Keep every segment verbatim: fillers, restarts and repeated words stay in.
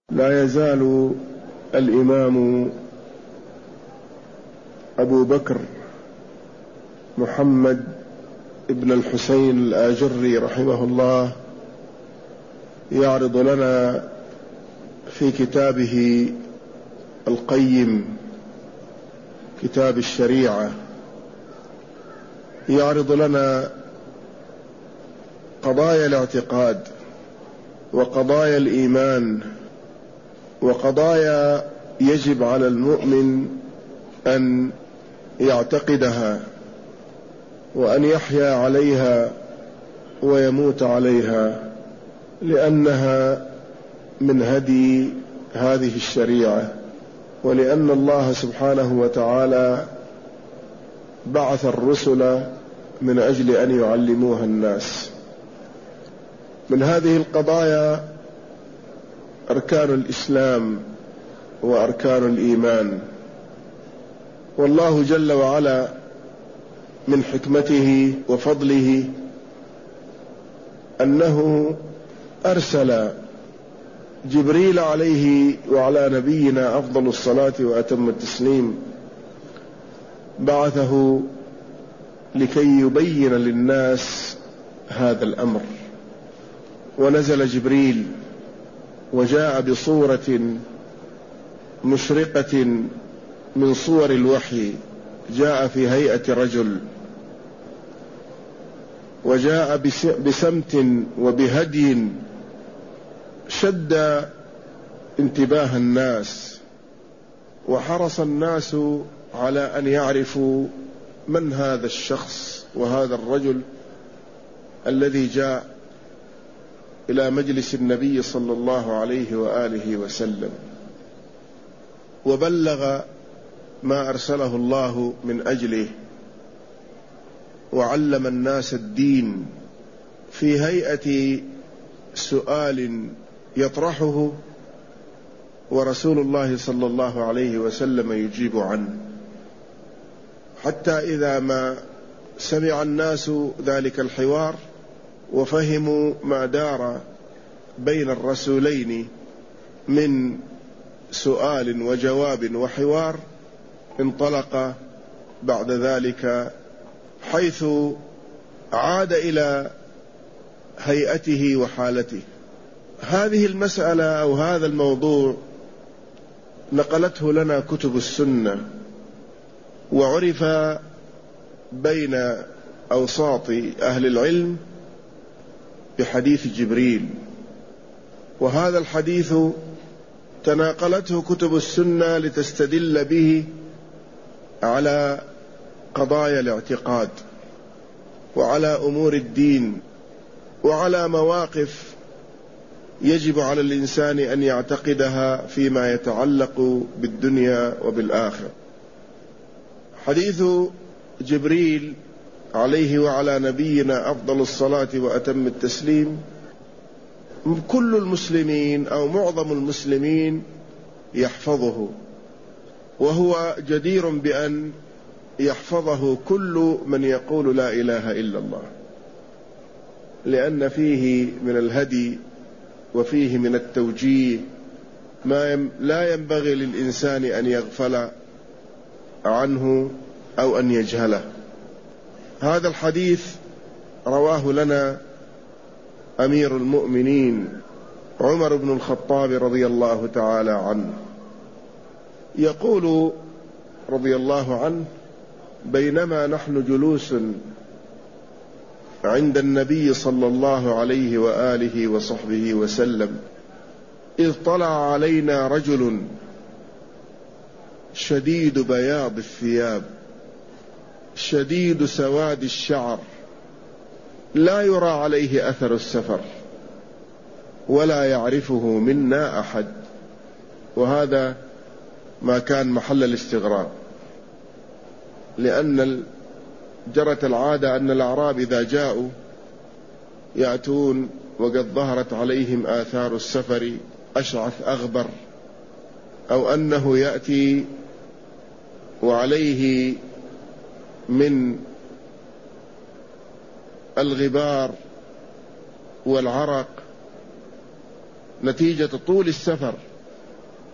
لا يزال الإمام أبو بكر محمد ابن الحسين الآجري رحمه الله يعرض لنا في كتابه القيم كتاب الشريعة، يعرض لنا قضايا الاعتقاد وقضايا الإيمان وقضايا يجب على المؤمن أن يعتقدها وأن يحيا عليها ويموت عليها، لأنها من هدي هذه الشريعة، ولأن الله سبحانه وتعالى بعث الرسل من أجل أن يعلموها الناس. من هذه القضايا أركان الإسلام وأركان الإيمان، والله جل وعلا من حكمته وفضله أنه أرسل جبريل عليه وعلى نبينا أفضل الصلاة وأتم التسليم، بعثه لكي يبين للناس هذا الأمر. ونزل جبريل وجاء بصورة مشرقة من صور الوحي، جاء في هيئة رجل، وجاء بسمت وبهدي شد انتباه الناس، وحرص الناس على أن يعرفوا من هذا الشخص وهذا الرجل الذي جاء إلى مجلس النبي صلى الله عليه وآله وسلم، وبلغ ما أرسله الله من أجله، وعلم الناس الدين في هيئة سؤال يطرحه ورسول الله صلى الله عليه وسلم يجيب عنه، حتى إذا ما سمع الناس ذلك الحوار وفهموا ما دار بين الرسولين من سؤال وجواب وحوار، انطلق بعد ذلك حيث عاد إلى هيئته وحالته. هذه المسألة أو هذا الموضوع نقلته لنا كتب السنة، وعرف بين أوساط أهل العلم بحديث جبريل، وهذا الحديث تناقلته كتب السنة لتستدل به على قضايا الاعتقاد وعلى أمور الدين وعلى مواقف يجب على الإنسان أن يعتقدها فيما يتعلق بالدنيا وبالآخرة. حديث جبريل عليه وعلى نبينا أفضل الصلاة وأتم التسليم كل المسلمين أو معظم المسلمين يحفظه، وهو جدير بأن يحفظه كل من يقول لا إله إلا الله، لأن فيه من الهدي وفيه من التوجيه ما لا ينبغي للإنسان أن يغفل عنه أو أن يجهله. هذا الحديث رواه لنا أمير المؤمنين عمر بن الخطاب رضي الله تعالى عنه، يقول رضي الله عنه: بينما نحن جلوس عند النبي صلى الله عليه وآله وصحبه وسلم إذ طلع علينا رجل شديد بياض الثياب شديد سواد الشعر، لا يرى عليه أثر السفر ولا يعرفه منا أحد. وهذا ما كان محل الاستغراب، لأن جرت العادة أن الأعراب إذا جاءوا يأتون وقد ظهرت عليهم آثار السفر، أشعث أغبر، أو أنه يأتي وعليه من الغبار والعرق نتيجة طول السفر،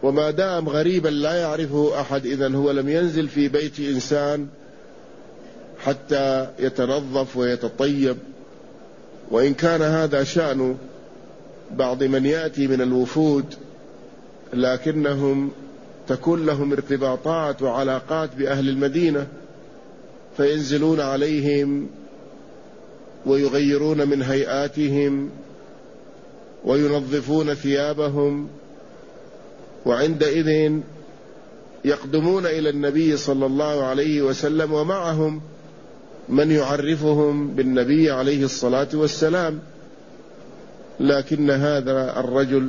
وما دام غريبا لا يعرفه أحد، إذن هو لم ينزل في بيت إنسان حتى يتنظف ويتطيب، وإن كان هذا شأن بعض من يأتي من الوفود، لكنهم تكون لهم ارتباطات وعلاقات بأهل المدينة، فينزلون عليهم ويغيرون من هيئاتهم وينظفون ثيابهم، وعندئذ يقدمون إلى النبي صلى الله عليه وسلم ومعهم من يعرفهم بالنبي عليه الصلاة والسلام. لكن هذا الرجل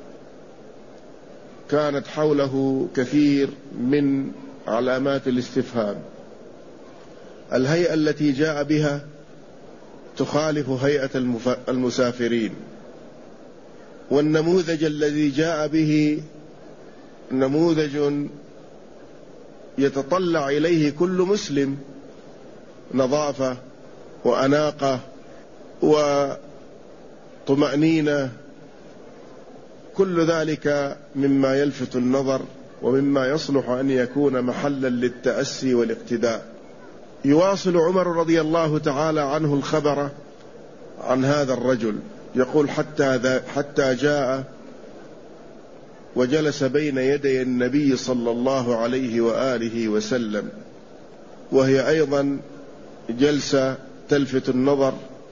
كانت حوله كثير من علامات الاستفهام. الهيئة التي جاء بها تخالف هيئة المسافرين، والنموذج الذي جاء به نموذج يتطلع إليه كل مسلم، نظافة وأناقة وطمأنينة، كل ذلك مما يلفت النظر ومما يصلح أن يكون محلا للتأسي والاقتداء. يواصل عمر رضي الله تعالى عنه الخبر عن هذا الرجل، يقول: حتى, حتى جاء وجلس بين يدي النبي صلى الله عليه وآله وسلم، وهي أيضا جلسة تلفت النظر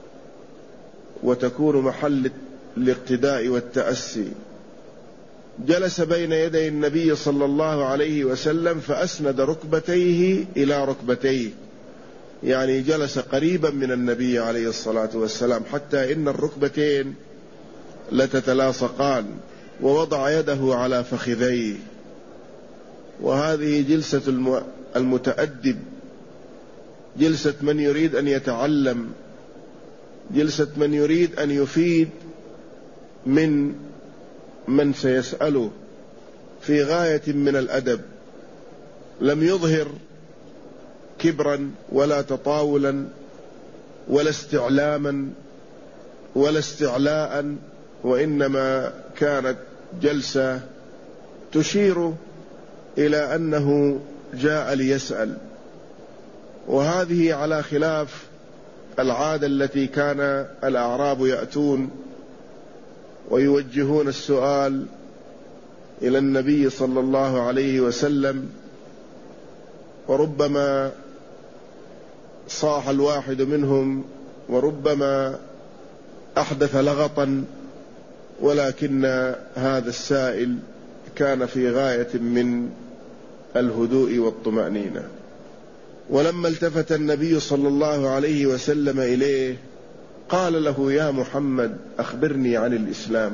وتكون محل الاقتداء والتأسي. جلس بين يدي النبي صلى الله عليه وسلم فأسند ركبتيه إلى ركبتيه، يعني جلس قريبا من النبي عليه الصلاة والسلام حتى إن الركبتين لتتلاصقان، ووضع يده على فخذيه. وهذه جلسة المتأدب، جلسة من يريد أن يتعلم، جلسة من يريد أن يفيد من من سيسأله، في غاية من الأدب. لم يظهر كبرا ولا تطاولا ولا استعلاما ولا استعلاء، وإنما كانت جلسة تشير إلى أنه جاء ليسأل. وهذه على خلاف العادة التي كان الأعراب يأتون ويوجهون السؤال إلى النبي صلى الله عليه وسلم، وربما صاح الواحد منهم وربما أحدث لغطا، ولكن هذا السائل كان في غاية من الهدوء والطمأنينة. ولما التفت النبي صلى الله عليه وسلم إليه قال له: يا محمد، أخبرني عن الإسلام.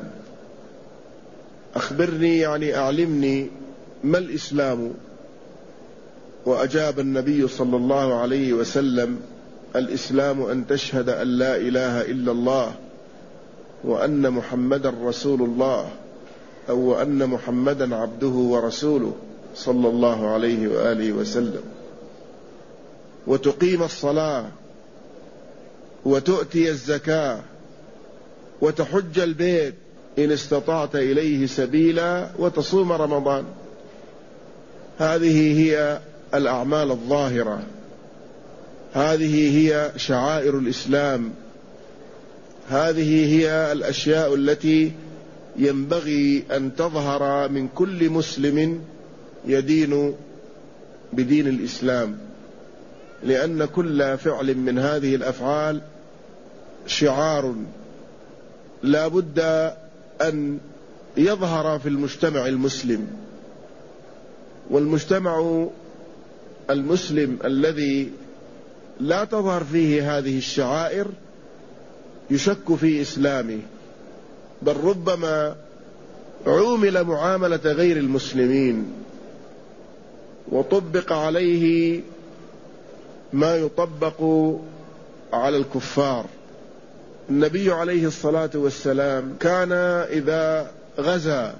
أخبرني يعني أعلمني ما الإسلام. وأجاب النبي صلى الله عليه وسلم: الإسلام أن تشهد أن لا إله إلا الله وأن محمدا رسول الله، أو أن محمدا عبده ورسوله صلى الله عليه وآله وسلم، وتقيم الصلاة وتؤتي الزكاة وتحج البيت إن استطعت إليه سبيلا وتصوم رمضان. هذه هي الأعمال الظاهرة، هذه هي شعائر الإسلام، هذه هي الأشياء التي ينبغي أن تظهر من كل مسلم يدين بدين الإسلام، لأن كل فعل من هذه الأفعال شعار لا بد أن يظهر في المجتمع المسلم. والمجتمع المسلم الذي لا تظهر فيه هذه الشعائر يشك في إسلامه، بل ربما عومل معاملة غير المسلمين وطبق عليه ما يطبق على الكفار. النبي عليه الصلاة والسلام كان إذا غزا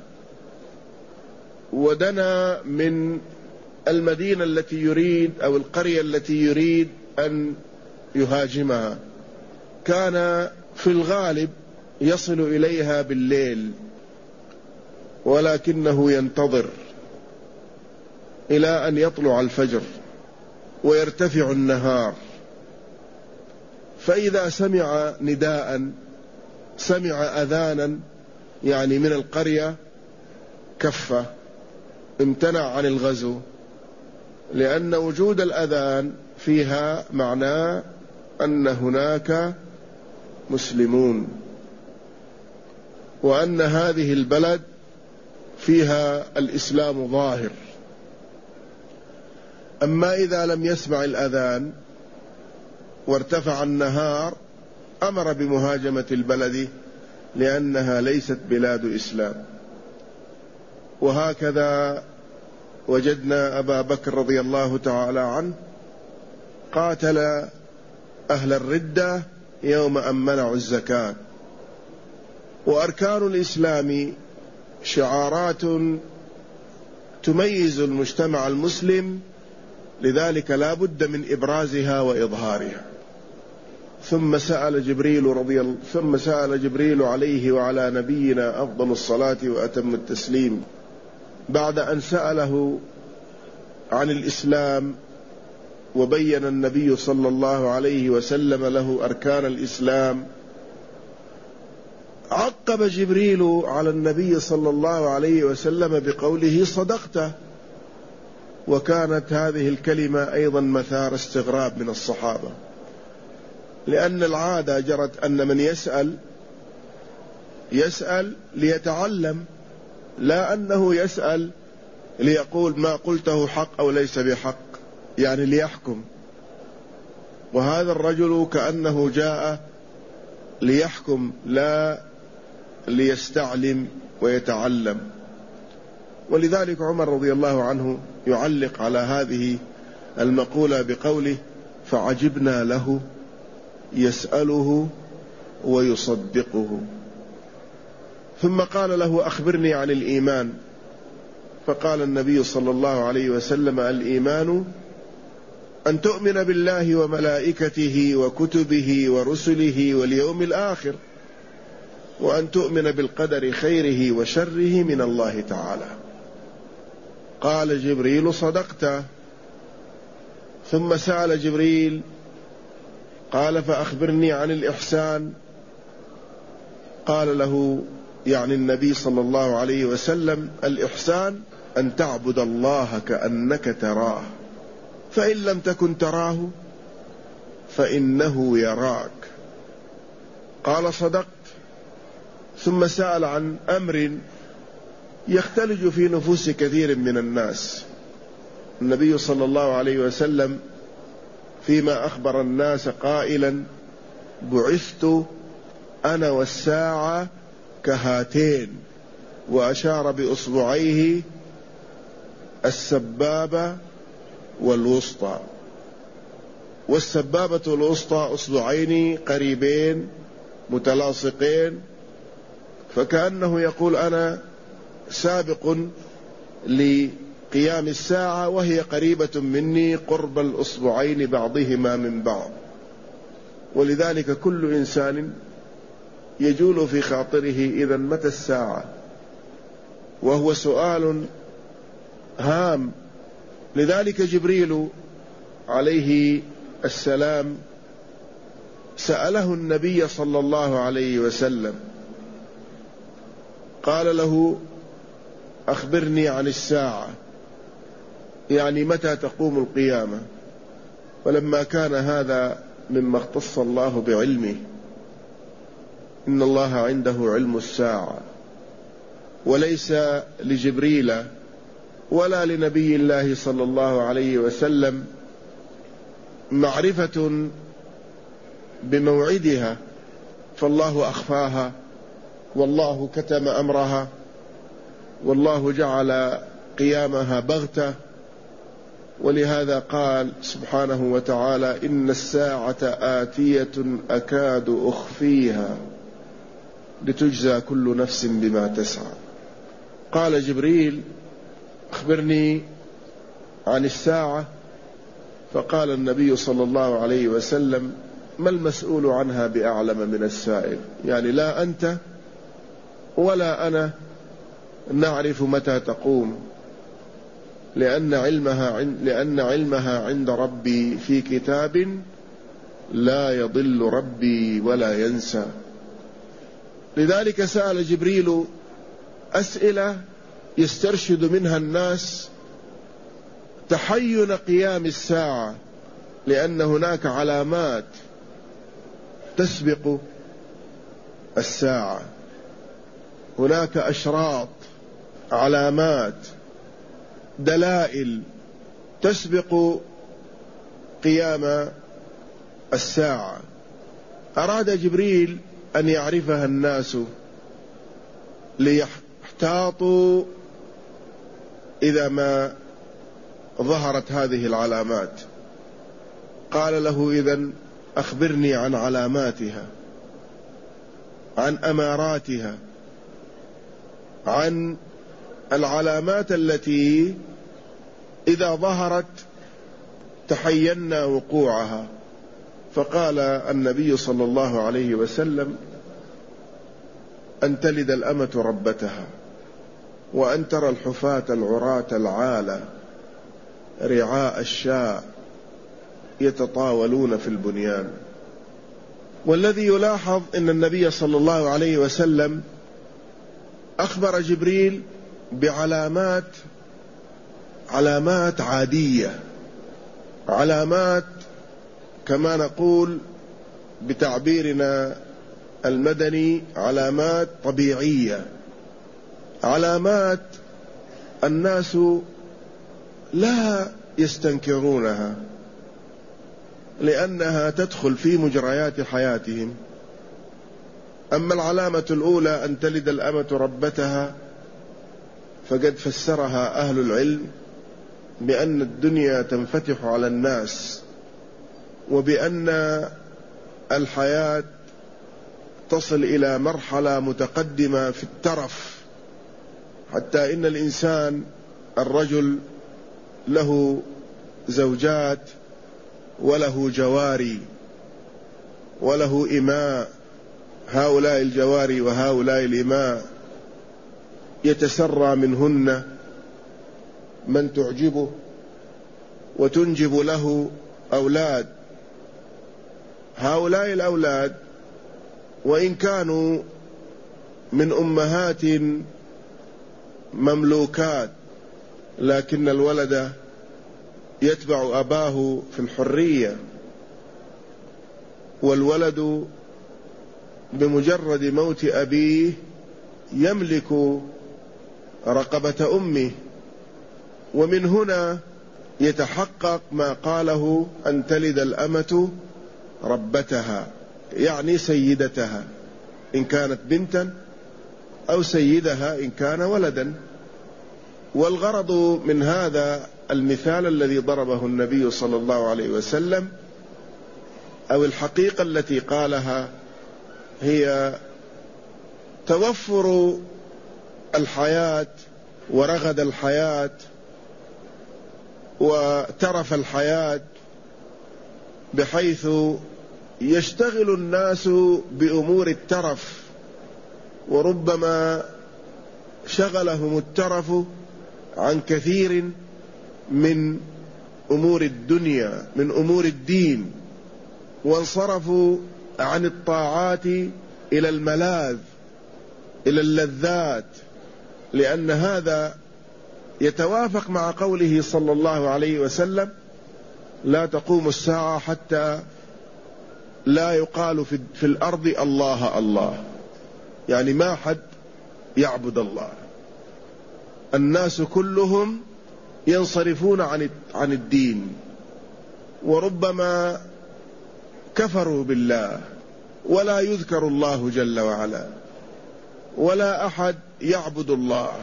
ودنا من المدينة التي يريد أو القرية التي يريد أن يهاجمها كان في الغالب يصل إليها بالليل، ولكنه ينتظر إلى أن يطلع الفجر ويرتفع النهار، فإذا سمع نداء، سمع أذانا يعني من القرية، كف، امتنع عن الغزو، لأن وجود الأذان فيها معناه أن هناك مسلمون، وأن هذه البلد فيها الإسلام ظاهر. أما إذا لم يسمع الأذان وارتفع النهار أمر بمهاجمة البلد، لأنها ليست بلاد إسلام. وهكذا وجدنا أبا بكر رضي الله تعالى عنه قاتل أهل الردة يوم أن منعوا الزكاة. وأركان الإسلام شعارات تميز المجتمع المسلم، لذلك لا بد من إبرازها وإظهارها. ثم سأل جبريل رضي الله ثم سأل جبريل عليه وعلى نبينا أفضل الصلاة وأتم التسليم، بعد أن سأله عن الإسلام وبين النبي صلى الله عليه وسلم له أركان الإسلام، عقب جبريل على النبي صلى الله عليه وسلم بقوله: صدقت. وكانت هذه الكلمة أيضا مثار استغراب من الصحابة، لأن العادة جرت أن من يسأل يسأل ليتعلم، لا أنه يسأل ليقول ما قلته حق أو ليس بحق، يعني ليحكم. وهذا الرجل كأنه جاء ليحكم لا ليستعلم ويتعلم. ولذلك عمر رضي الله عنه يعلق على هذه المقولة بقوله: فعجبنا له يسأله ويصدقه. ثم قال له: أخبرني عن الإيمان. فقال النبي صلى الله عليه وسلم: الإيمان أن تؤمن بالله وملائكته وكتبه ورسله واليوم الآخر، وأن تؤمن بالقدر خيره وشره من الله تعالى. قال جبريل: صدقت. ثم سأل جبريل قال: فأخبرني عن الإحسان. قال له يعني النبي صلى الله عليه وسلم: الإحسان أن تعبد الله كأنك تراه، فإن لم تكن تراه فإنه يراك. قال: صدقت. ثم سأل عن أمر يختلج في نفوس كثير من الناس. النبي صلى الله عليه وسلم فيما أخبر الناس قائلا: بعثت أنا والساعة كهاتين، وأشار بأصبعيه السبابة والوسطى. والسبابة والوسطى أصبعين قريبين متلاصقين، فكأنه يقول: أنا سابق لقيام الساعة وهي قريبة مني قرب الأصبعين بعضهما من بعض. ولذلك كل إنسان يجول في خاطره: إذا متى الساعة؟ وهو سؤال هام. لذلك جبريل عليه السلام سأله النبي صلى الله عليه وسلم، قال له: أخبرني عن الساعة، يعني متى تقوم القيامة. ولما كان هذا مما اختص الله بعلمه، إن الله عنده علم الساعة، وليس لجبريل ولا لنبي الله صلى الله عليه وسلم معرفة بموعدها، فالله أخفاها، والله كتم أمرها، والله جعل قيامها بغتة. ولهذا قال سبحانه وتعالى: إن الساعة آتية أكاد أخفيها لتجزى كل نفس بما تسعى. قال جبريل: أخبرني عن الساعة. فقال النبي صلى الله عليه وسلم: ما المسؤول عنها بأعلم من السائل، يعني لا أنت ولا أنا نعرف متى تقوم، لأن علمها عند لأن علمها عند ربي في كتاب لا يضل ربي ولا ينسى. لذلك سأل جبريل أسئلة يسترشد منها الناس تحين قيام الساعة، لأن هناك علامات تسبق الساعة، هناك أشراط، علامات، دلائل تسبق قيام الساعة. أراد جبريل أن يعرفها الناس ليحتاطوا إذا ما ظهرت هذه العلامات. قال له: إذن أخبرني عن علاماتها، عن أماراتها، عن العلامات التي إذا ظهرت تحينا وقوعها. فقال النبي صلى الله عليه وسلم: أن تلد الأمة ربتها، وأن ترى الحفاة العراة العالة رعاء الشاء يتطاولون في البنيان. والذي يلاحظ أن النبي صلى الله عليه وسلم أخبر جبريل بعلامات علامات عادية، علامات كما نقول بتعبيرنا المدني علامات طبيعية، علامات الناس لا يستنكرونها لأنها تدخل في مجريات حياتهم. أما العلامة الأولى أن تلد الأمة ربتها فقد فسرها أهل العلم بأن الدنيا تنفتح على الناس، وبأن الحياة تصل إلى مرحلة متقدمة في الترف، حتى إن الإنسان الرجل له زوجات وله جواري وله إماء، هؤلاء الجواري وهؤلاء الإماء يتسرى منهن من تعجبه وتنجب له أولاد. هؤلاء الأولاد وإن كانوا من أمهات مملوكات، لكن الولد يتبع أباه في الحرية، والولد بمجرد موت أبيه يملك رقبة أمه. ومن هنا يتحقق ما قاله أن تلد الأمة ربتها، يعني سيدتها إن كانت بنتا، أو سيدها إن كان ولدا. والغرض من هذا المثال الذي ضربه النبي صلى الله عليه وسلم، أو الحقيقة التي قالها، هي توفر الحياة ورغد الحياة وترف الحياة، بحيث يشتغل الناس بأمور الترف، وربما شغلهم الترف عن كثير من أمور الدنيا، من أمور الدين، وانصرفوا عن الطاعات إلى الملاذ، إلى اللذات، لأن هذا يتوافق مع قوله صلى الله عليه وسلم: لا تقوم الساعة حتى لا يقال في, في الأرض الله الله، يعني ما حد يعبد الله، الناس كلهم ينصرفون عن عن الدين، وربما كفروا بالله، ولا يذكر الله جل وعلا، ولا أحد يعبد الله.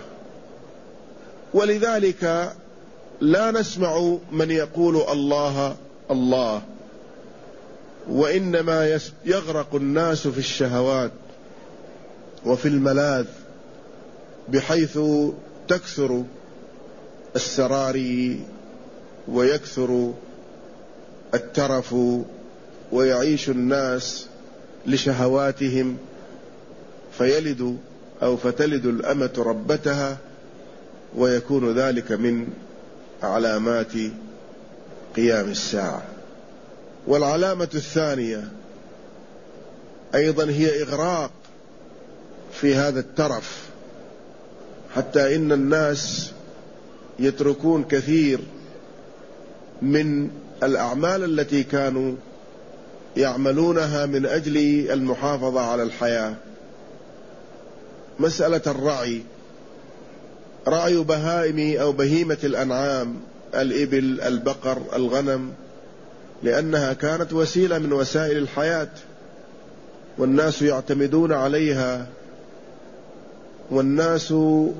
ولذلك لا نسمع من يقول الله الله، وإنما يغرق الناس في الشهوات وفي الملاذ، بحيث تكثر السراري ويكثر الترف، ويعيش الناس لشهواتهم، فيلد أو فتلد الأمة ربتها، ويكون ذلك من علامات قيام الساعة. والعلامة الثانية أيضا هي إغراق في هذا الترف، حتى إن الناس يتركون كثير من الأعمال التي كانوا يعملونها من أجل المحافظة على الحياة. مسألة الرعي، رعي بهائم أو بهيمة الأنعام، الإبل، البقر، الغنم، لأنها كانت وسيلة من وسائل الحياة، والناس يعتمدون عليها، والناس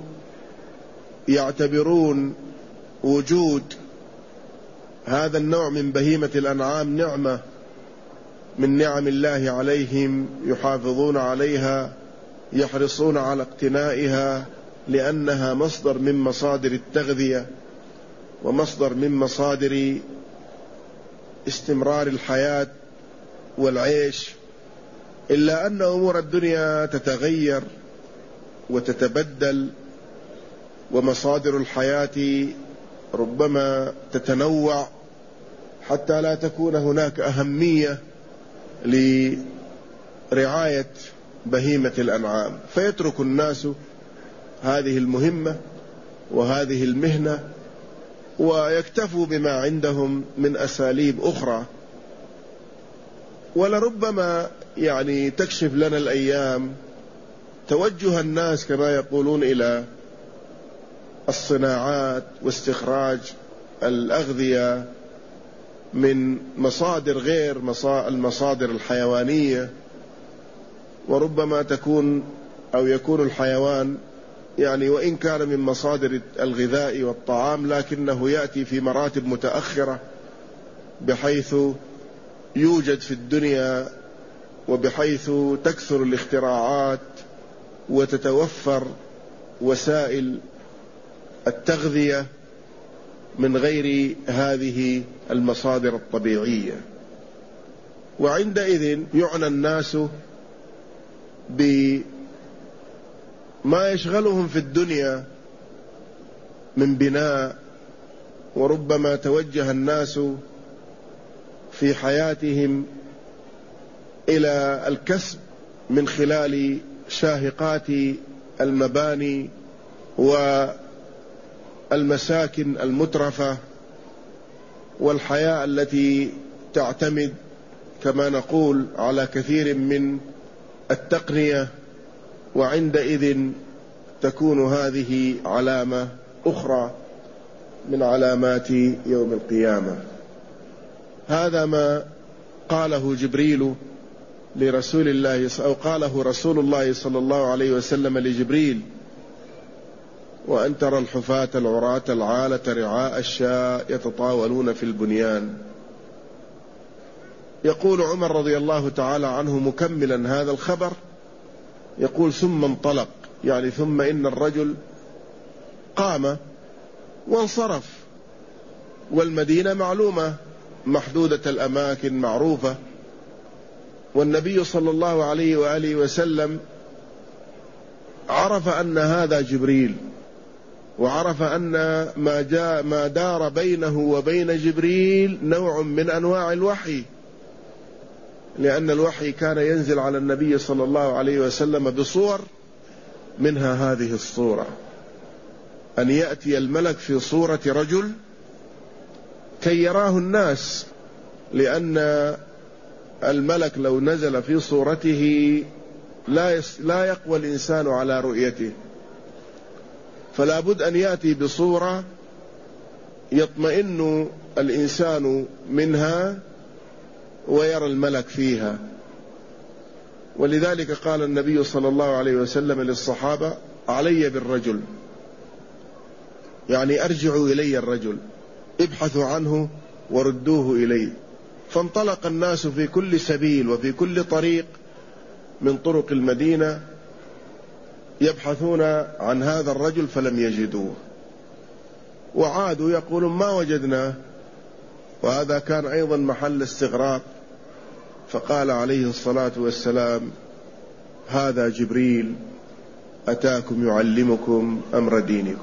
يعتبرون وجود هذا النوع من بهيمة الأنعام نعمة من نعم الله عليهم، يحافظون عليها، يحرصون على اقتنائها، لأنها مصدر من مصادر التغذية ومصدر من مصادر استمرار الحياة والعيش. إلا أن أمور الدنيا تتغير وتتبدل، ومصادر الحياة ربما تتنوع، حتى لا تكون هناك أهمية لرعاية بهيمة الأنعام، فيترك الناس هذه المهمة وهذه المهنة ويكتفوا بما عندهم من أساليب أخرى. ولربما يعني تكشف لنا الأيام توجه الناس كما يقولون إلى الصناعات واستخراج الأغذية من مصادر غير المصادر الحيوانية، وربما تكون أو يكون الحيوان يعني وإن كان من مصادر الغذاء والطعام، لكنه يأتي في مراتب متأخرة، بحيث يوجد في الدنيا وبحيث تكثر الاختراعات وتتوفر وسائل التغذية من غير هذه المصادر الطبيعية. وعندئذ يعنى الناس بما يشغلهم في الدنيا من بناء، وربما توجه الناس في حياتهم إلى الكسب من خلال شاهقات المباني والمساكن المترفة، والحياة التي تعتمد كما نقول على كثير من التقنية. وعندئذ تكون هذه علامة أخرى من علامات يوم القيامة. هذا ما قاله جبريل لرسول الله، أو قاله رسول الله صلى الله عليه وسلم لجبريل: وأن ترى الحفاة العراة العالة رعاء الشاء يتطاولون في البنيان. يقول عمر رضي الله تعالى عنه مكملا هذا الخبر، يقول: ثم انطلق، يعني ثم إن الرجل قام وانصرف، والمدينة معلومة محدودة الأماكن معروفة، والنبي صلى الله عليه وآله وسلم عرف أن هذا جبريل، وعرف أن ما جاء ما دار بينه وبين جبريل نوع من أنواع الوحي، لأن الوحي كان ينزل على النبي صلى الله عليه وسلم بصور، منها هذه الصورة، أن يأتي الملك في صورة رجل كي يراه الناس، لأن الملك لو نزل في صورته لا لا يقوى الإنسان على رؤيته، فلا بد أن يأتي بصورة يطمئن الإنسان منها ويرى الملك فيها. ولذلك قال النبي صلى الله عليه وسلم للصحابة: علي بالرجل، يعني أرجعوا إلي الرجل، ابحثوا عنه وردوه إلي. فانطلق الناس في كل سبيل وفي كل طريق من طرق المدينة يبحثون عن هذا الرجل فلم يجدوه، وعادوا يقولون: ما وجدناه. وهذا كان أيضا محل استغراب. فقال عليه الصلاة والسلام: هذا جبريل أتاكم يعلمكم أمر دينكم.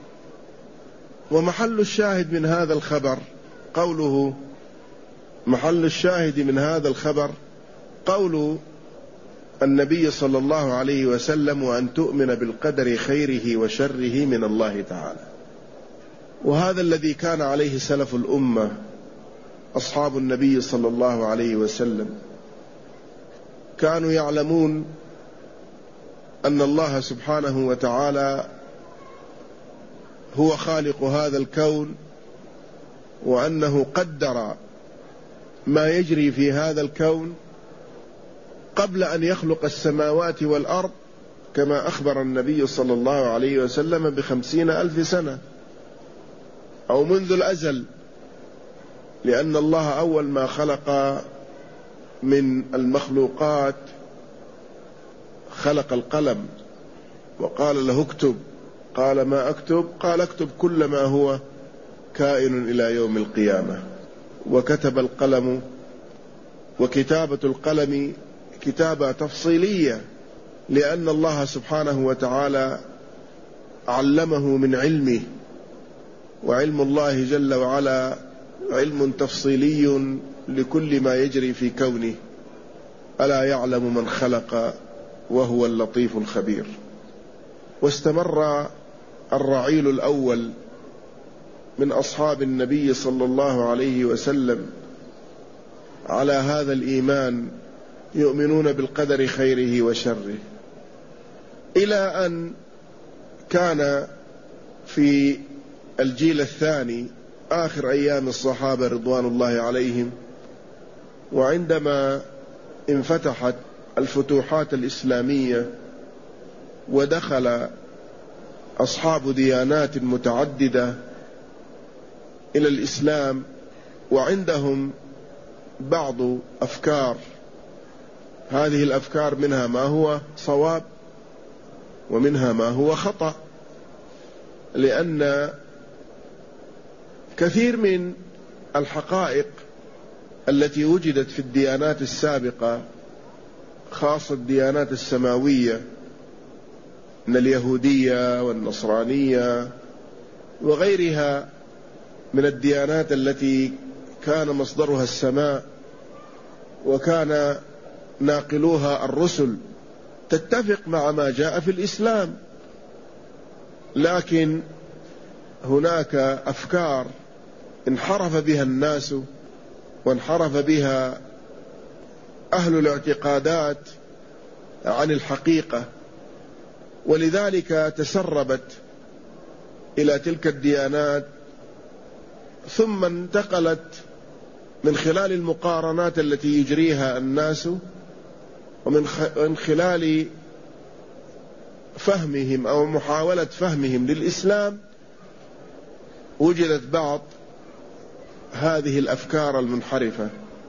ومحل الشاهد من هذا الخبر قوله محل الشاهد من هذا الخبر قول النبي صلى الله عليه وسلم: وأن تؤمن بالقدر خيره وشره من الله تعالى. وهذا الذي كان عليه سلف الأمة أصحاب النبي صلى الله عليه وسلم، كانوا يعلمون أن الله سبحانه وتعالى هو خالق هذا الكون، وأنه قدر ما يجري في هذا الكون قبل أن يخلق السماوات والأرض، كما أخبر النبي صلى الله عليه وسلم بخمسين ألف سنة أو منذ الأزل، لأن الله أول ما خلق من المخلوقات خلق القلم وقال له اكتب، قال ما أكتب؟ قال اكتب كل ما هو كائن إلى يوم القيامة. وكتب القلم، وكتابة القلم كتابة تفصيلية، لأن الله سبحانه وتعالى علمه من علمه، وعلم الله جل وعلا علم تفصيلي لكل ما يجري في كونه. ألا يعلم من خلق وهو اللطيف الخبير. واستمر الرعيل الأول من أصحاب النبي صلى الله عليه وسلم على هذا الإيمان، يؤمنون بالقدر خيره وشره، إلى أن كان في الجيل الثاني آخر أيام الصحابة رضوان الله عليهم، وعندما انفتحت الفتوحات الإسلامية ودخل أصحاب ديانات متعددة إلى الإسلام، وعندهم بعض أفكار، هذه الأفكار منها ما هو صواب ومنها ما هو خطأ، لأن كثير من الحقائق التي وجدت في الديانات السابقة، خاصة الديانات السماوية من اليهودية والنصرانية وغيرها من الديانات التي كان مصدرها السماء وكان ناقلوها الرسل، تتفق مع ما جاء في الإسلام، لكن هناك أفكار انحرف بها الناس وانحرف بها أهل الاعتقادات عن الحقيقة، ولذلك تسربت إلى تلك الديانات، ثم انتقلت من خلال المقارنات التي يجريها الناس ومن خلال فهمهم أو محاولة فهمهم للإسلام، وجدت بعض هذه الأفكار المنحرفة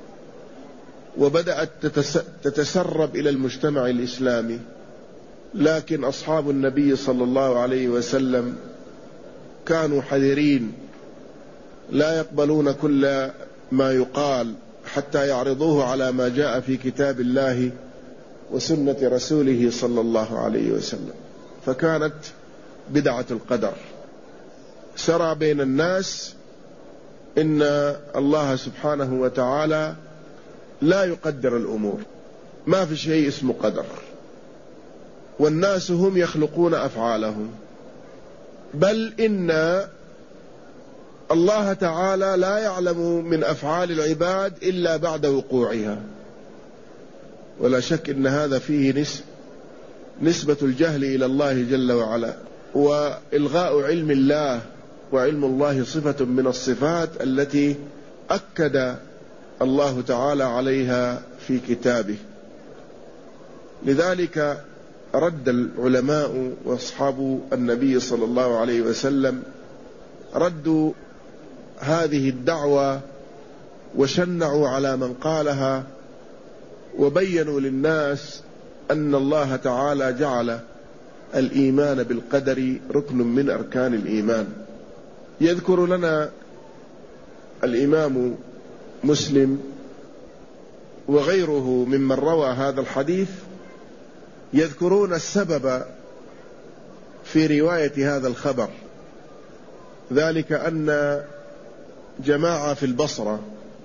وبدأت تتسرب إلى المجتمع الإسلامي. لكن أصحاب النبي صلى الله عليه وسلم كانوا حذرين، لا يقبلون كل ما يقال حتى يعرضوه على ما جاء في كتاب الله وسنة رسوله صلى الله عليه وسلم. فكانت بدعة القدر سرى بين الناس إن الله سبحانه وتعالى لا يقدر الأمور، ما في شيء اسمه قدر، والناس هم يخلقون أفعالهم، بل إن الله تعالى لا يعلم من أفعال العباد إلا بعد وقوعها. ولا شك إن هذا فيه نسب نسبة الجهل إلى الله جل وعلا، وإلغاء علم الله، وعلم الله صفة من الصفات التي أكد الله تعالى عليها في كتابه. لذلك رد العلماء وأصحاب النبي صلى الله عليه وسلم ردوا هذه الدعوة وشنعوا على من قالها، وبينوا للناس أن الله تعالى جعل الإيمان بالقدر ركن من أركان الإيمان. يذكر لنا الإمام مسلم وغيره ممن روى هذا الحديث، يذكرون السبب في رواية هذا الخبر، ذلك أن جماعة في البصرة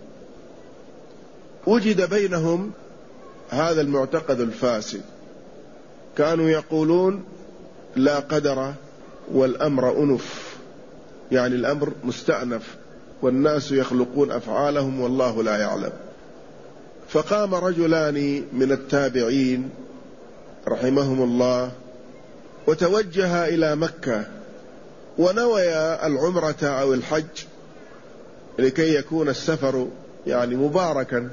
وجد بينهم هذا المعتقد الفاسد، كانوا يقولون لا قدر والأمر أنف، يعني الأمر مستأنف والناس يخلقون أفعالهم والله لا يعلم. فقام رجلان من التابعين رحمهم الله وتوجها إلى مكة ونويا العمرة أو الحج لكي يكون السفر يعني مباركا،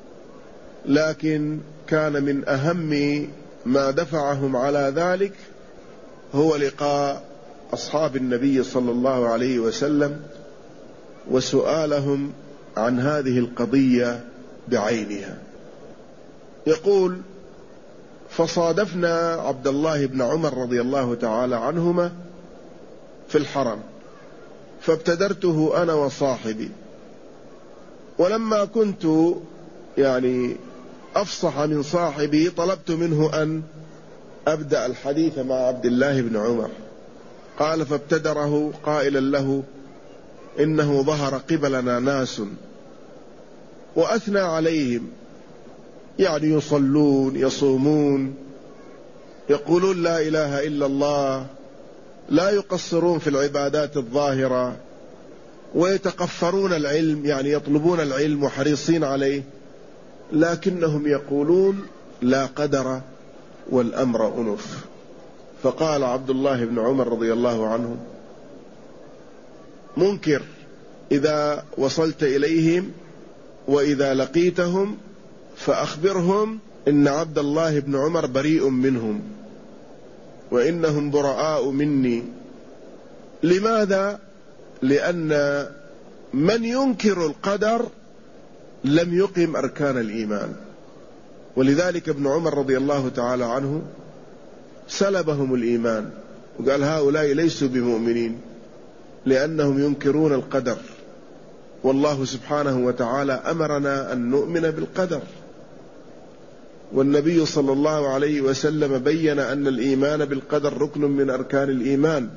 لكن كان من أهم ما دفعهم على ذلك هو لقاء أصحاب النبي صلى الله عليه وسلم وسؤالهم عن هذه القضية بعينها. يقول: فصادفنا عبد الله بن عمر رضي الله تعالى عنهما في الحرم، فابتدرته أنا وصاحبي، ولما كنت يعني أفصح من صاحبي طلبت منه أن أبدأ الحديث مع عبد الله بن عمر. قال: فابتدره قائلا له: إنه ظهر قبلنا ناس وأثنى عليهم، يعني يصلون يصومون يقولون لا إله إلا الله، لا يقصرون في العبادات الظاهرة، ويتقفرون العلم، يعني يطلبون العلم وحريصين عليه، لكنهم يقولون لا قدر والأمر أنف. فقال عبد الله بن عمر رضي الله عنه: منكر إذا وصلت إليهم وإذا لقيتهم فأخبرهم إن عبد الله بن عمر بريء منهم وإنهم براء مني. لماذا؟ لأن من ينكر القدر لم يقم أركان الإيمان، ولذلك ابن عمر رضي الله تعالى عنه سلبهم الإيمان وقال: هؤلاء ليسوا بمؤمنين لأنهم ينكرون القدر، والله سبحانه وتعالى أمرنا أن نؤمن بالقدر، والنبي صلى الله عليه وسلم بين أن الإيمان بالقدر ركن من أركان الإيمان.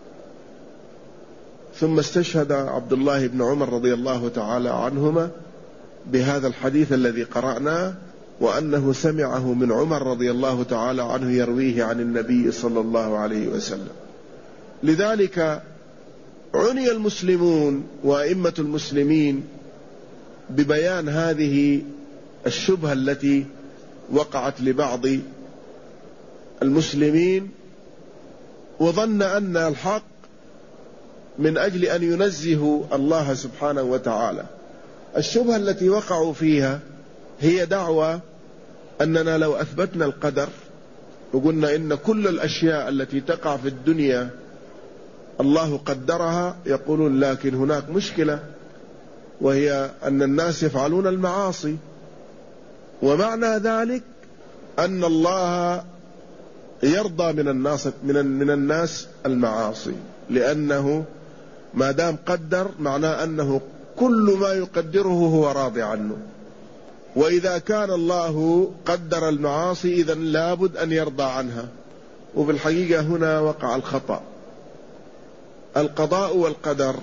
ثم استشهد عبد الله بن عمر رضي الله تعالى عنهما بهذا الحديث الذي قرأناه، وأنه سمعه من عمر رضي الله تعالى عنه يرويه عن النبي صلى الله عليه وسلم. لذلك عني المسلمون وأئمة المسلمين ببيان هذه الشبهة التي وقعت لبعض المسلمين، وظن أن الحق من أجل أن ينزهوا الله سبحانه وتعالى. الشبهة التي وقعوا فيها هي دعوة أننا لو أثبتنا القدر وقلنا إن كل الأشياء التي تقع في الدنيا الله قدرها، يقولون لكن هناك مشكلة، وهي أن الناس يفعلون المعاصي، ومعنى ذلك أن الله يرضى من الناس من من الناس المعاصي، لأنه ما دام قدر معناه أنه كل ما يقدره هو راضي عنه، وإذا كان الله قدر المعاصي إذن لابد أن يرضى عنها. وبالحقيقة هنا وقع الخطأ. القضاء والقدر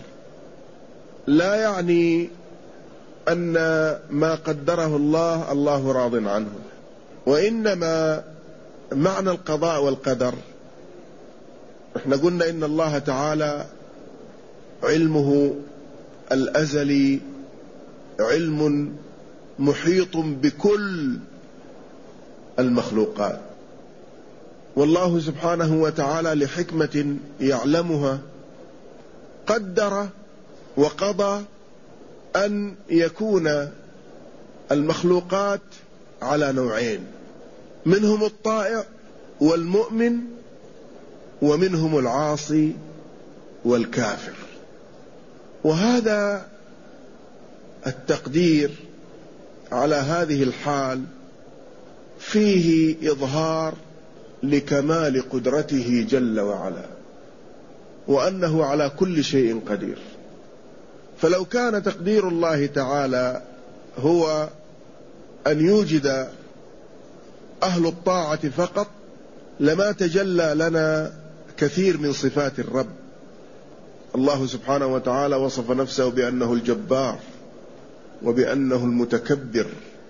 لا يعني أن ما قدره الله الله راض عنه، وإنما معنى القضاء والقدر، احنا قلنا إن الله تعالى علمه الأزلي علم محيط بكل المخلوقات، والله سبحانه وتعالى لحكمة يعلمها قدر وقضى أن يكون المخلوقات على نوعين، منهم الطائع والمؤمن، ومنهم العاصي والكافر. وهذا التقدير على هذه الحال فيه إظهار لكمال قدرته جل وعلا، وأنه على كل شيء قدير. فلو كان تقدير الله تعالى هو أن يوجد أهل الطاعة فقط لما تجلى لنا كثير من صفات الرب. الله سبحانه وتعالى وصف نفسه بأنه الجبار، وبأنه المتكبر،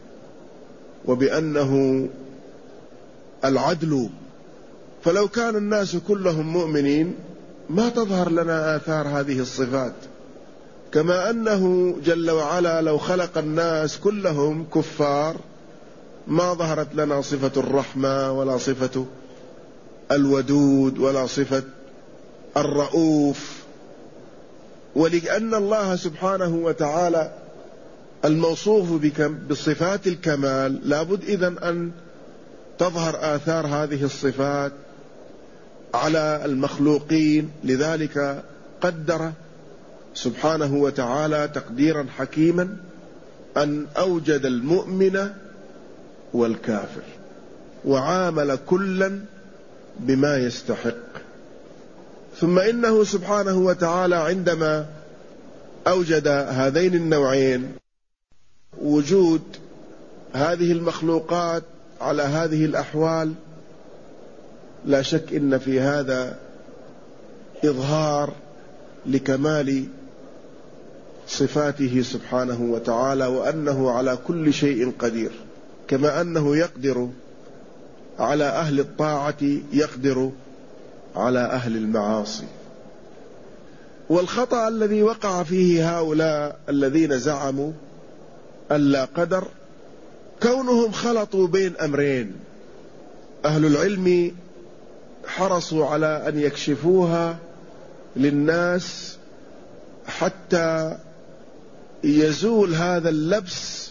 وبأنه العدل. فلو كان الناس كلهم مؤمنين ما تظهر لنا آثار هذه الصفات، كما أنه جل وعلا لو خلق الناس كلهم كفار ما ظهرت لنا صفة الرحمة، ولا صفة الودود، ولا صفة الرؤوف. ولأن الله سبحانه وتعالى الموصوف بصفات الكمال لابد إذن أن تظهر آثار هذه الصفات على المخلوقين. لذلك قدر سبحانه وتعالى تقديرا حكيما أن أوجد المؤمن والكافر، وعامل كلا بما يستحق. ثم إنه سبحانه وتعالى عندما أوجد هذين النوعين، وجود هذه المخلوقات على هذه الأحوال، لا شك إن في هذا إظهار لكمال صفاته سبحانه وتعالى، وأنه على كل شيء قدير، كما أنه يقدر على أهل الطاعة يقدر على أهل المعاصي. والخطأ الذي وقع فيه هؤلاء الذين زعموا ألا قدر كونهم خلطوا بين أمرين. أهل العلم حرصوا على أن يكشفوها للناس حتى يزول هذا اللبس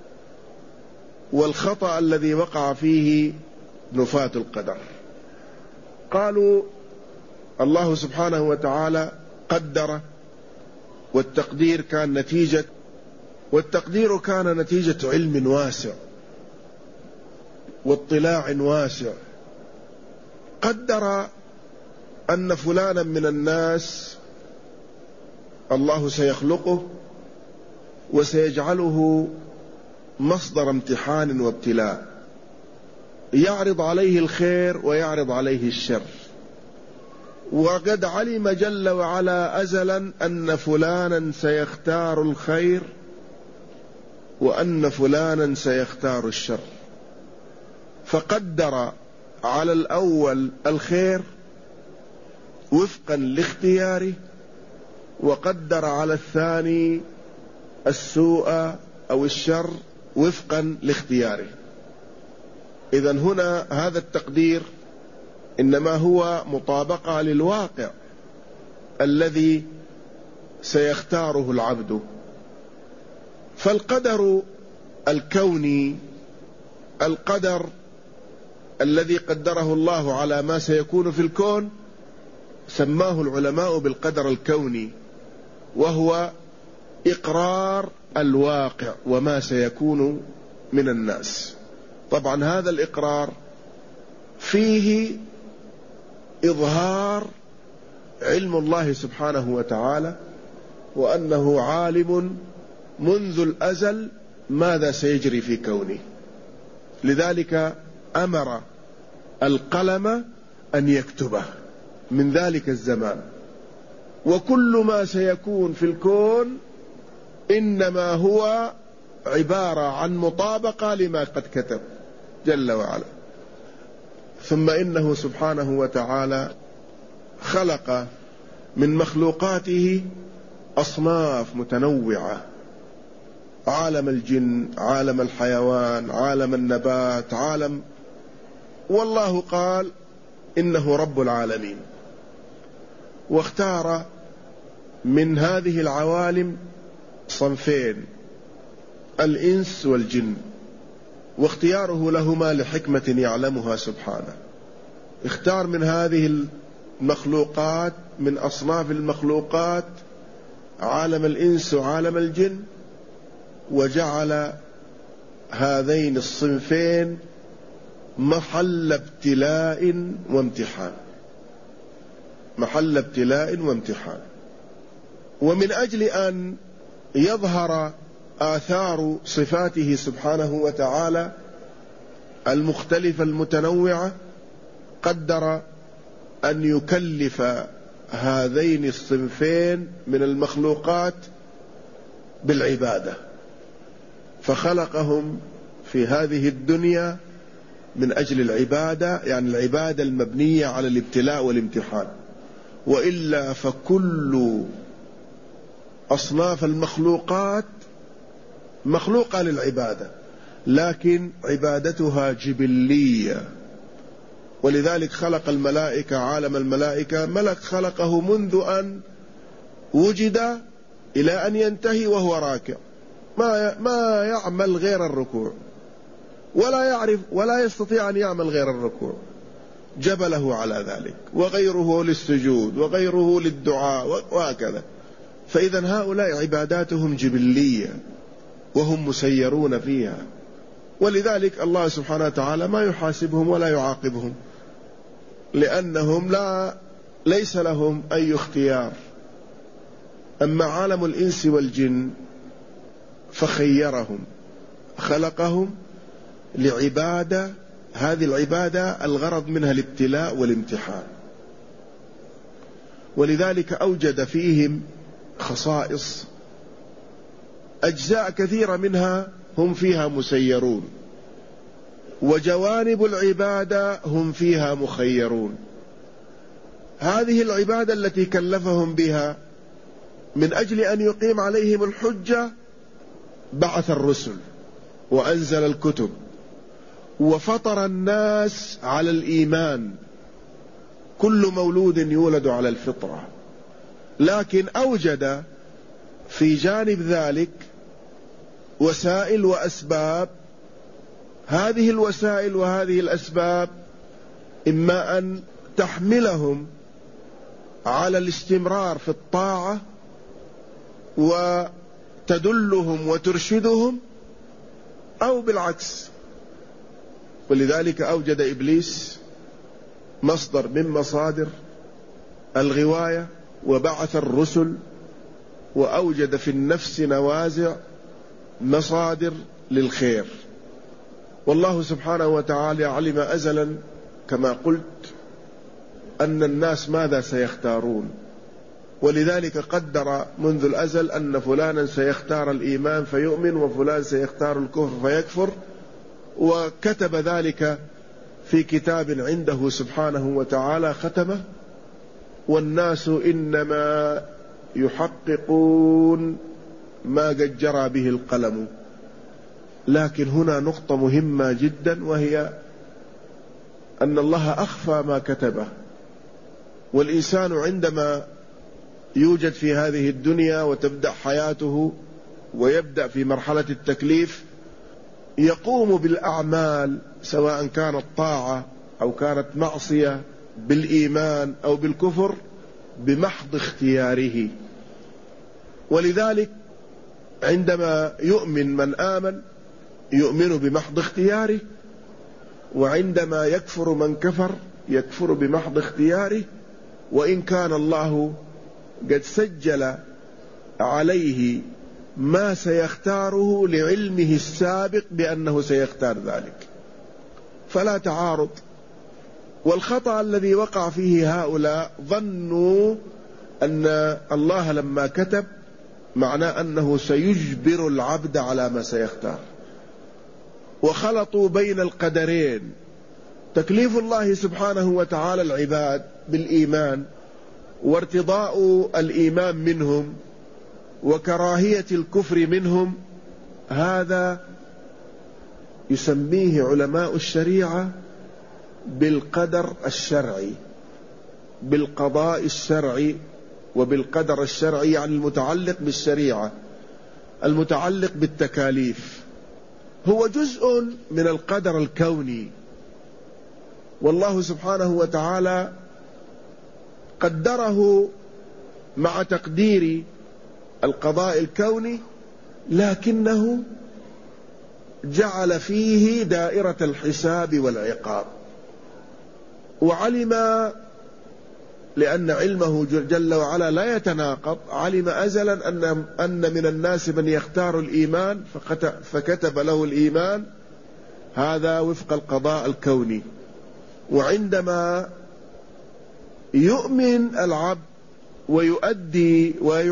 والخطأ الذي وقع فيه نفاة القدر. قالوا الله سبحانه وتعالى قدر، والتقدير كان نتيجة والتقدير كان نتيجة علم واسع واطلاع واسع. قدر أن فلانا من الناس الله سيخلقه وسيجعله مصدر امتحان وابتلاء، يعرض عليه الخير ويعرض عليه الشر. وقد علم جل وعلا أزلا أن فلانا سيختار الخير وأن فلانا سيختار الشر، فقدر على الأول الخير وفقا لاختياره، وقدر على الثاني السوء أو الشر وفقا لاختياره. إذن هنا هذا التقدير إنما هو مطابقة للواقع الذي سيختاره العبد. فالقدر الكوني، القدر الذي قدره الله على ما سيكون في الكون، سماه العلماء بالقدر الكوني، وهو إقرار الواقع وما سيكون من الناس. طبعا هذا الإقرار فيه إظهار علم الله سبحانه وتعالى، وأنه عالم منذ الأزل ماذا سيجري في كونه. لذلك أمر القلم أن يكتبه من ذلك الزمان، وكل ما سيكون في الكون إنما هو عبارة عن مطابقة لما قد كتب جل وعلا. ثم إنه سبحانه وتعالى خلق من مخلوقاته أصناف متنوعة: عالم الجن، عالم الحيوان، عالم النبات، عالم والله قال إنه رب العالمين. واختار من هذه العوالم صنفين: الإنس والجن، واختياره لهما لحكمة يعلمها سبحانه. اختار من هذه المخلوقات، من أصناف المخلوقات، عالم الإنس وعالم الجن، وجعل هذين الصنفين محل ابتلاء وامتحان، محل ابتلاء وامتحان. ومن أجل أن يظهر آثار صفاته سبحانه وتعالى المختلفة المتنوعة، قدر أن يكلف هذين الصنفين من المخلوقات بالعبادة، فخلقهم في هذه الدنيا من أجل العبادة، يعني العبادة المبنية على الابتلاء والامتحان. وإلا فكل أصناف المخلوقات مخلوقة للعبادة، لكن عبادتها جبلية. ولذلك خلق الملائكة، عالم الملائكة ملك خلقه منذ أن وجد إلى أن ينتهي وهو راكع، ما ما يعمل غير الركوع، ولا يعرف ولا يستطيع أن يعمل غير الركوع، جبله على ذلك، وغيره للسجود وغيره للدعاء وهكذا. فإذا هؤلاء عباداتهم جبلية وهم مسيرون فيها، ولذلك الله سبحانه وتعالى ما يحاسبهم ولا يعاقبهم، لأنهم لا ليس لهم أي اختيار. أما عالم الإنس والجن فخيرهم، خلقهم لعبادة، هذه العبادة الغرض منها الابتلاء والامتحان، ولذلك أوجد فيهم خصائص أجزاء كثيرة منها هم فيها مسيرون، وجوانب العبادة هم فيها مخيرون. هذه العبادة التي كلفهم بها من أجل أن يقيم عليهم الحجة بعث الرسل وأنزل الكتب وفطر الناس على الإيمان، كل مولود يولد على الفطرة، لكن أوجد في جانب ذلك وسائل وأسباب. هذه الوسائل وهذه الأسباب إما أن تحملهم على الاستمرار في الطاعة وتدلهم وترشدهم، أو بالعكس. ولذلك أوجد إبليس مصدر من مصادر الغواية، وبعث الرسل، وأوجد في النفس نوازع مصادر للخير. والله سبحانه وتعالى علم أزلا كما قلت أن الناس ماذا سيختارون، ولذلك قدر منذ الأزل أن فلانا سيختار الإيمان فيؤمن، وفلان سيختار الكفر فيكفر، وكتب ذلك في كتاب عنده سبحانه وتعالى ختمه: والناس إنما يحققون ما قد جرى به القلم. لكن هنا نقطة مهمة جدا، وهي أن الله أخفى ما كتبه. والإنسان عندما يوجد في هذه الدنيا وتبدأ حياته ويبدأ في مرحلة التكليف، يقوم بالأعمال سواء كانت طاعة أو كانت معصية، بالإيمان أو بالكفر، بمحض اختياره. ولذلك عندما يؤمن من آمن يؤمن بمحض اختياره، وعندما يكفر من كفر يكفر بمحض اختياره، وإن كان الله قد سجل عليه ما سيختاره لعلمه السابق بأنه سيختار ذلك، فلا تعارض. والخطأ الذي وقع فيه هؤلاء ظنوا أن الله لما كتب معناه أنه سيجبر العبد على ما سيختار، وخلطوا بين القدرين: تكليف الله سبحانه وتعالى العباد بالإيمان وارتضاء الإيمان منهم وكراهية الكفر منهم. هذا يسميه علماء الشريعة بالقدر الشرعي، بالقضاء الشرعي وبالقدر الشرعي، يعني المتعلق بالشريعة، المتعلق بالتكاليف، هو جزء من القدر الكوني. والله سبحانه وتعالى قدره مع تقدير القضاء الكوني، لكنه جعل فيه دائرة الحساب والعقاب. وعلم، لأن علمه جل وعلا لا يتناقض، علم أزلا أن أن من الناس من يختار الإيمان فكتب له الإيمان، هذا وفق القضاء الكوني. وعندما يؤمن العبد ويؤدي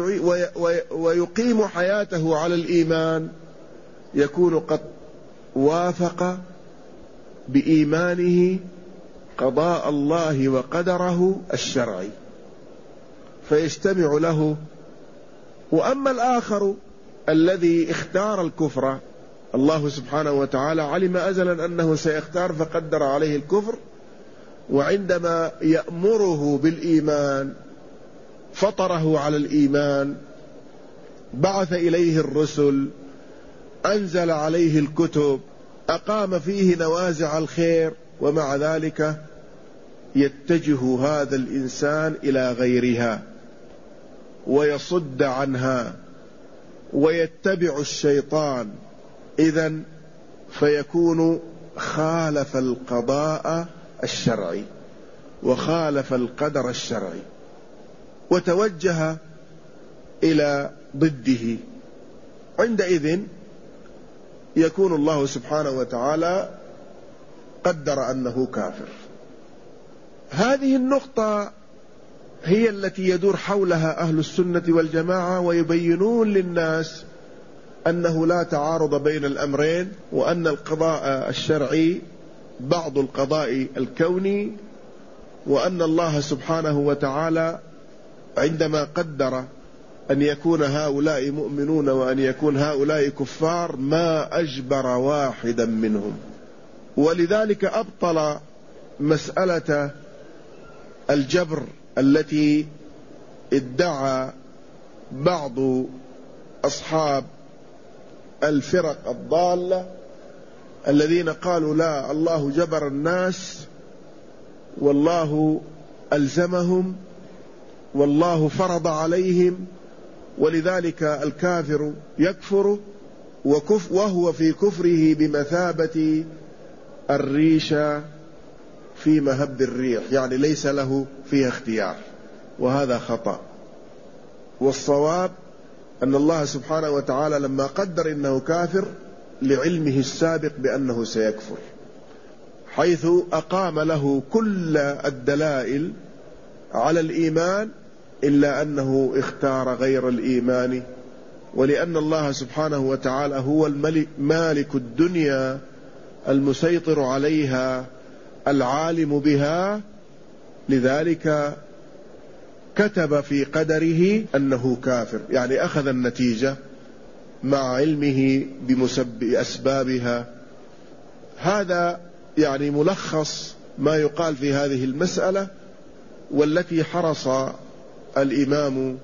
ويقيم حياته على الإيمان يكون قد وافق بإيمانه قضاء الله وقدره الشرعي فيجتمع له. وأما الآخر الذي اختار الكفر، الله سبحانه وتعالى علم أزلا أنه سيختار فقدر عليه الكفر، وعندما يأمره بالإيمان فطره على الإيمان، بعث إليه الرسل، أنزل عليه الكتب، أقام فيه نوازع الخير، ومع ذلك يتجه هذا الإنسان إلى غيرها ويصد عنها ويتبع الشيطان، إذن فيكون خالف القضاء الشرعي وخالف القدر الشرعي وتوجه إلى ضده. عندئذ يكون الله سبحانه وتعالى قدر أنه كافر. هذه النقطة هي التي يدور حولها أهل السنة والجماعة، ويبينون للناس أنه لا تعارض بين الأمرين، وأن القضاء الشرعي بعض القضاء الكوني، وأن الله سبحانه وتعالى عندما قدر أن يكون هؤلاء مؤمنون وأن يكون هؤلاء كفار ما أجبر واحدا منهم. ولذلك أبطل مسألة الجبر التي ادعى بعض أصحاب الفرق الضالة الذين قالوا لا، الله جبر الناس والله ألزمهم والله فرض عليهم، ولذلك الكافر يكفر وكف وهو في كفره بمثابة الريشة في مهب الريح، يعني ليس له فيها اختيار، وهذا خطأ. والصواب أن الله سبحانه وتعالى لما قدر إنه كافر لعلمه السابق بأنه سيكفر، حيث أقام له كل الدلائل على الإيمان إلا أنه اختار غير الإيمان. ولأن الله سبحانه وتعالى هو الملك مالك الدنيا المسيطر عليها العالم بها، لذلك كتب في قدره أنه كافر، يعني أخذ النتيجة مع علمه بأسبابها. هذا يعني ملخص ما يقال في هذه المسألة، والتي حرص الإمام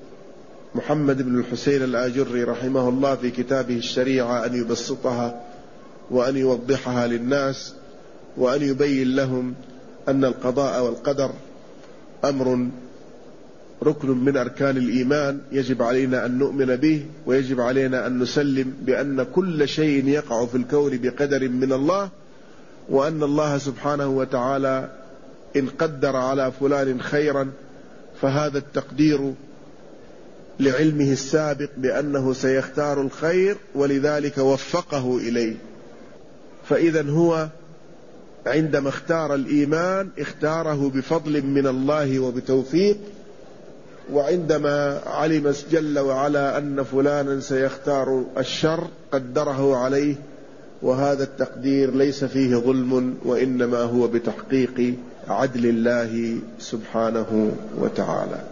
محمد بن الحسين الآجري رحمه الله في كتابه الشريعة أن يبسطها وأن يوضحها للناس، وأن يبين لهم أن القضاء والقدر أمر ركن من أركان الإيمان يجب علينا أن نؤمن به، ويجب علينا أن نسلم بأن كل شيء يقع في الكون بقدر من الله، وأن الله سبحانه وتعالى إن قدر على فلان خيرا فهذا التقدير لعلمه السابق بأنه سيختار الخير، ولذلك وفقه إليه. فإذا هو عندما اختار الإيمان اختاره بفضل من الله وبتوفيق، وعندما علم جل وعلا أن فلانا سيختار الشر قدره عليه، وهذا التقدير ليس فيه ظلم، وإنما هو بتحقيق عدل الله سبحانه وتعالى.